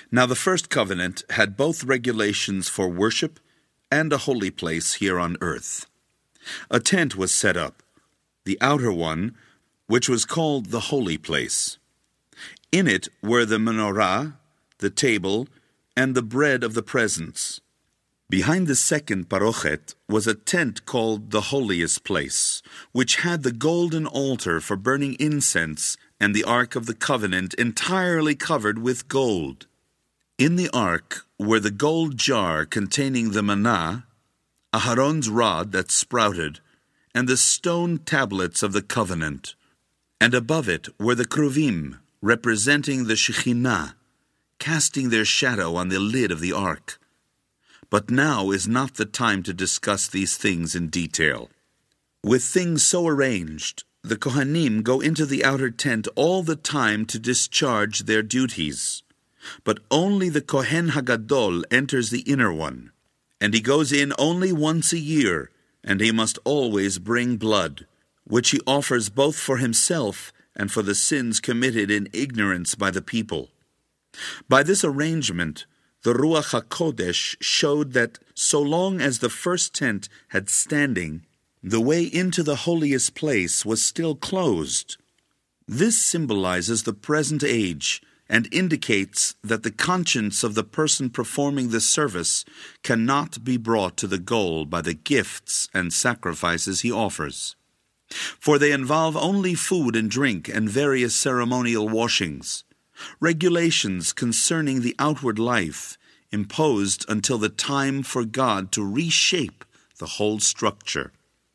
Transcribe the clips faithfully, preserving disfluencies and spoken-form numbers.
Now the first covenant had both regulations for worship and a holy place here on earth. A tent was set up, the outer one, which was called the holy place. In it were the menorah, the table, and the bread of the presence. Behind the second parochet was a tent called the holiest place, which had the golden altar for burning incense and the ark of the covenant entirely covered with gold. In the ark were the gold jar containing the manna, Aharon's rod that sprouted, and the stone tablets of the covenant. And above it were the kruvim, representing the Shekhinah, casting their shadow on the lid of the ark. But now is not the time to discuss these things in detail. With things so arranged, the Kohanim go into the outer tent all the time to discharge their duties. But only the Kohen Hagadol enters the inner one, and he goes in only once a year, and he must always bring blood, which he offers both for himself and for the sins committed in ignorance by the people. By this arrangement, the Ruach HaKodesh showed that so long as the first tent had standing, the way into the holiest place was still closed. This symbolizes the present age and indicates that the conscience of the person performing the service cannot be brought to the goal by the gifts and sacrifices he offers. For they involve only food and drink and various ceremonial washings, regulations concerning the outward life imposed until the time for God to reshape the whole structure.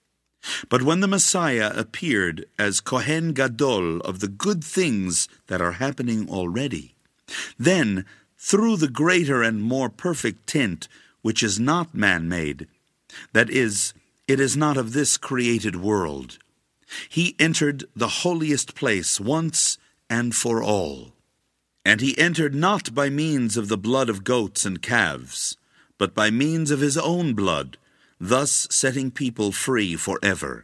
But when the Messiah appeared as Kohen Gadol of the good things that are happening already, then, through the greater and more perfect tent, which is not man-made, that is, it is not of this created world, he entered the holiest place once and for all. And he entered not by means of the blood of goats and calves, but by means of his own blood, thus setting people free forever.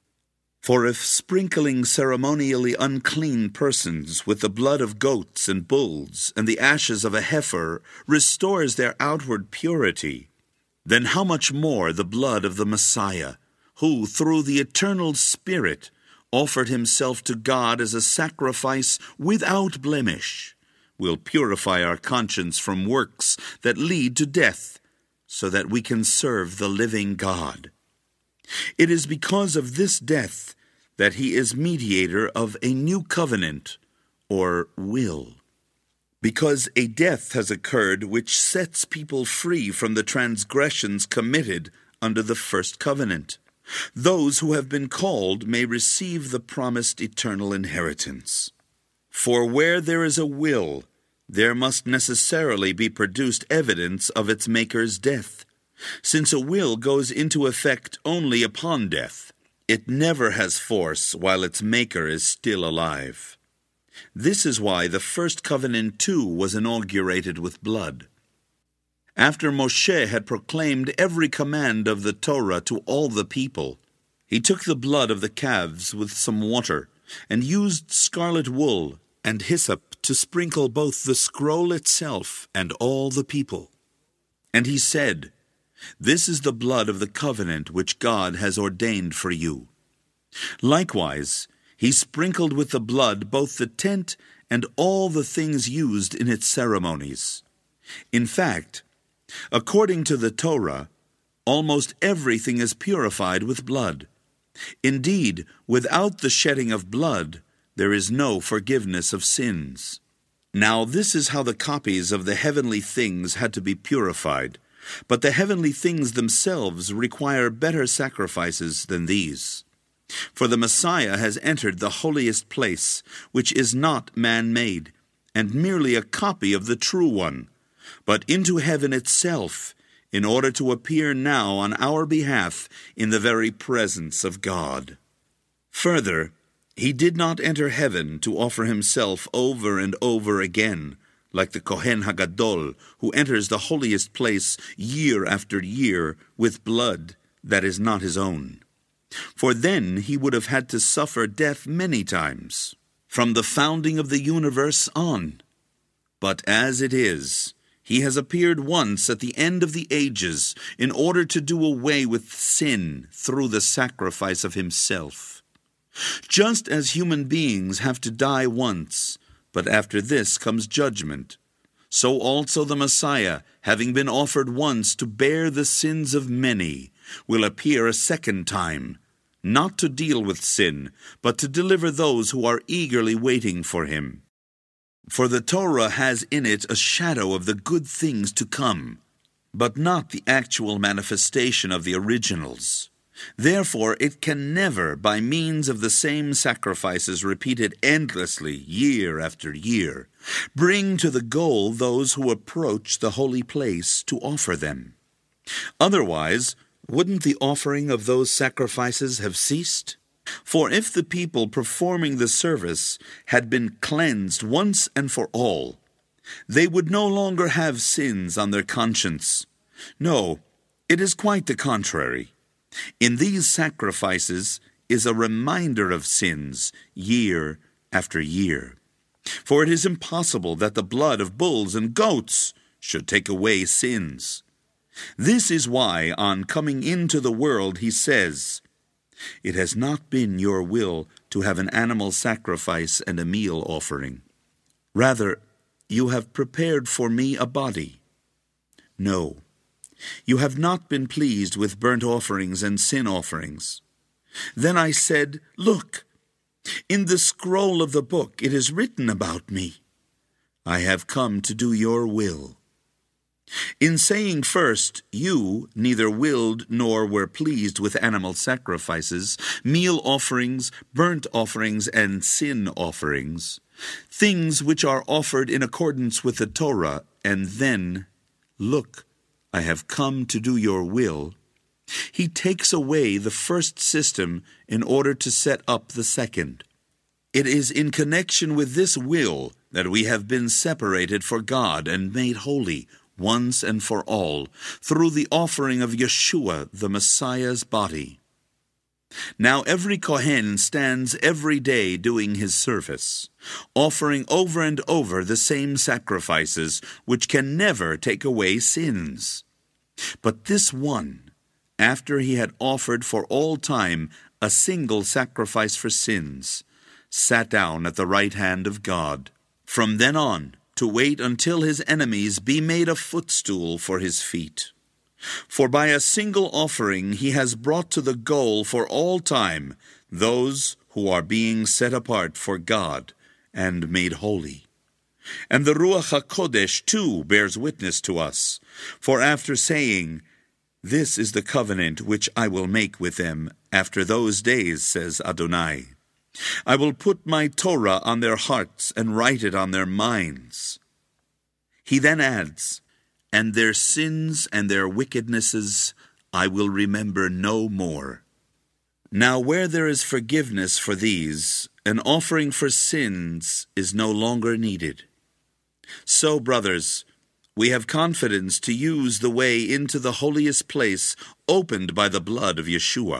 For if sprinkling ceremonially unclean persons with the blood of goats and bulls and the ashes of a heifer restores their outward purity, then how much more the blood of the Messiah, who through the eternal Spirit offered himself to God as a sacrifice without blemish, will purify our conscience from works that lead to death, so that we can serve the living God. It is because of this death that he is mediator of a new covenant, or will. Because a death has occurred which sets people free from the transgressions committed under the first covenant. Those who have been called may receive the promised eternal inheritance. For where there is a will, there must necessarily be produced evidence of its maker's death. Since a will goes into effect only upon death, it never has force while its maker is still alive. This is why the first covenant too was inaugurated with blood. After Moshe had proclaimed every command of the Torah to all the people, he took the blood of the calves with some water, and used scarlet wool and hyssop to sprinkle both the scroll itself and all the people. And he said, "This is the blood of the covenant which God has ordained for you." Likewise, he sprinkled with the blood both the tent and all the things used in its ceremonies. In fact, according to the Torah, almost everything is purified with blood. Indeed, without the shedding of blood, there is no forgiveness of sins. Now this is how the copies of the heavenly things had to be purified, but the heavenly things themselves require better sacrifices than these. For the Messiah has entered the holiest place, which is not man-made, and merely a copy of the true one, but into heaven itself, in order to appear now on our behalf in the very presence of God. Further, he did not enter heaven to offer himself over and over again, like the Kohen Hagadol, who enters the holiest place year after year with blood that is not his own. For then he would have had to suffer death many times, from the founding of the universe on. But as it is, he has appeared once at the end of the ages in order to do away with sin through the sacrifice of himself. Just as human beings have to die once, but after this comes judgment, so also the Messiah, having been offered once to bear the sins of many, will appear a second time, not to deal with sin, but to deliver those who are eagerly waiting for him. For the Torah has in it a shadow of the good things to come, but not the actual manifestation of the originals. Therefore it can never, by means of the same sacrifices repeated endlessly year after year, bring to the goal those who approach the holy place to offer them. Otherwise, wouldn't the offering of those sacrifices have ceased? For if the people performing the service had been cleansed once and for all, they would no longer have sins on their conscience. No, it is quite the contrary. In these sacrifices is a reminder of sins year after year. For it is impossible that the blood of bulls and goats should take away sins. This is why, on coming into the world, he says, "It has not been your will to have an animal sacrifice and a meal offering. Rather, you have prepared for me a body. No, you have not been pleased with burnt offerings and sin offerings." Then I said, "Look, in the scroll of the book it is written about me. I have come to do your will." In saying first, you neither willed nor were pleased with animal sacrifices, meal offerings, burnt offerings, and sin offerings, things which are offered in accordance with the Torah, and then, "Look, I have come to do your will," he takes away the first system in order to set up the second. It is in connection with this will that we have been separated for God and made holy once and for all, through the offering of Yeshua, the Messiah's body. Now every Kohen stands every day doing his service, offering over and over the same sacrifices, which can never take away sins. But this one, after he had offered for all time a single sacrifice for sins, sat down at the right hand of God, from then on to wait until his enemies be made a footstool for his feet. For by a single offering he has brought to the goal for all time those who are being set apart for God and made holy. And the Ruach HaKodesh too bears witness to us, for after saying, "This is the covenant which I will make with them after those days, says Adonai. I will put my Torah on their hearts and write it on their minds." He then adds, "And their sins and their wickednesses I will remember no more." Now where there is forgiveness for these, an offering for sins is no longer needed. So, brothers, we have confidence to use the way into the holiest place opened by the blood of Yeshua.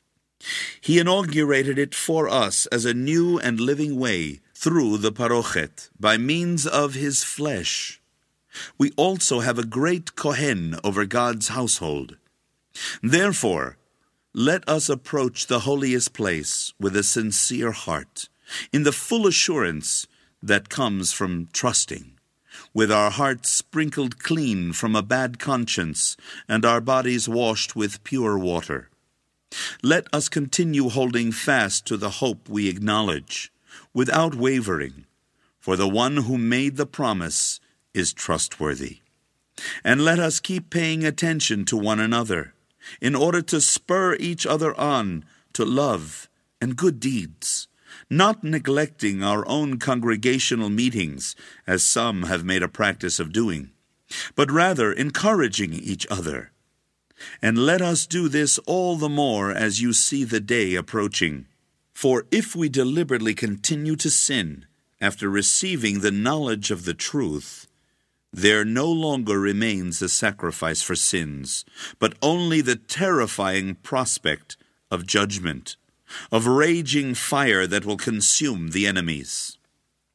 He inaugurated it for us as a new and living way through the Parochet, by means of his flesh. We also have a great Kohen over God's household. Therefore, let us approach the holiest place with a sincere heart, in the full assurance that comes from trusting, with our hearts sprinkled clean from a bad conscience and our bodies washed with pure water. Let us continue holding fast to the hope we acknowledge, without wavering, for the one who made the promise is trustworthy. And let us keep paying attention to one another, in order to spur each other on to love and good deeds, not neglecting our own congregational meetings, as some have made a practice of doing, but rather encouraging each other. And let us do this all the more as you see the day approaching. For if we deliberately continue to sin after receiving the knowledge of the truth, there no longer remains a sacrifice for sins, but only the terrifying prospect of judgment, of raging fire that will consume the enemies.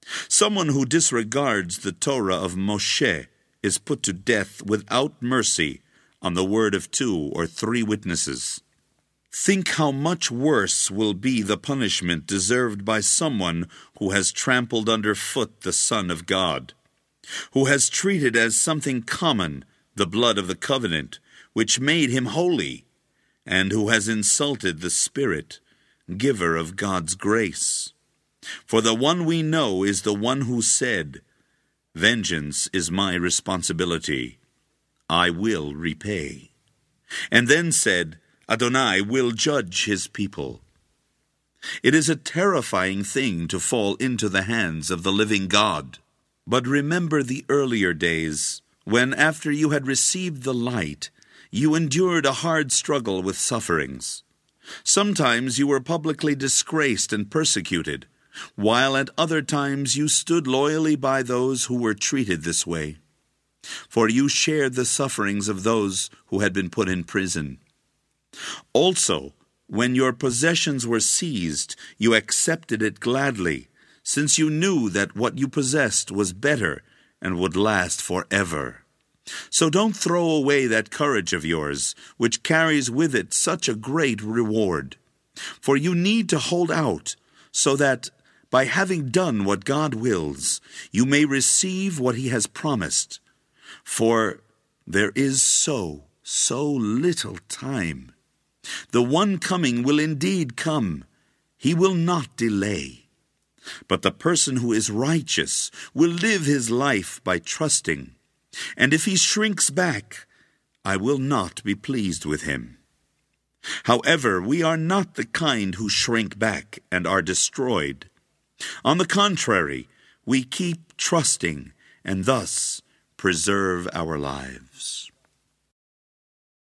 Someone who disregards the Torah of Moshe is put to death without mercy on the word of two or three witnesses. Think how much worse will be the punishment deserved by someone who has trampled underfoot the Son of God, who has treated as something common the blood of the covenant, which made him holy, and who has insulted the Spirit, giver of God's grace. For the one we know is the one who said, "Vengeance is my responsibility. I will repay." And then said, "Adonai will judge his people." It is a terrifying thing to fall into the hands of the living God. But remember the earlier days, when after you had received the light, you endured a hard struggle with sufferings. Sometimes you were publicly disgraced and persecuted, while at other times you stood loyally by those who were treated this way. For you shared the sufferings of those who had been put in prison. Also, when your possessions were seized, you accepted it gladly, since you knew that what you possessed was better and would last forever. So don't throw away that courage of yours, which carries with it such a great reward. For you need to hold out, so that, by having done what God wills, you may receive what he has promised. For there is so, so little time. The one coming will indeed come. He will not delay. But the person who is righteous will live his life by trusting. And if he shrinks back, I will not be pleased with him. However, we are not the kind who shrink back and are destroyed. On the contrary, we keep trusting and thus preserve our lives.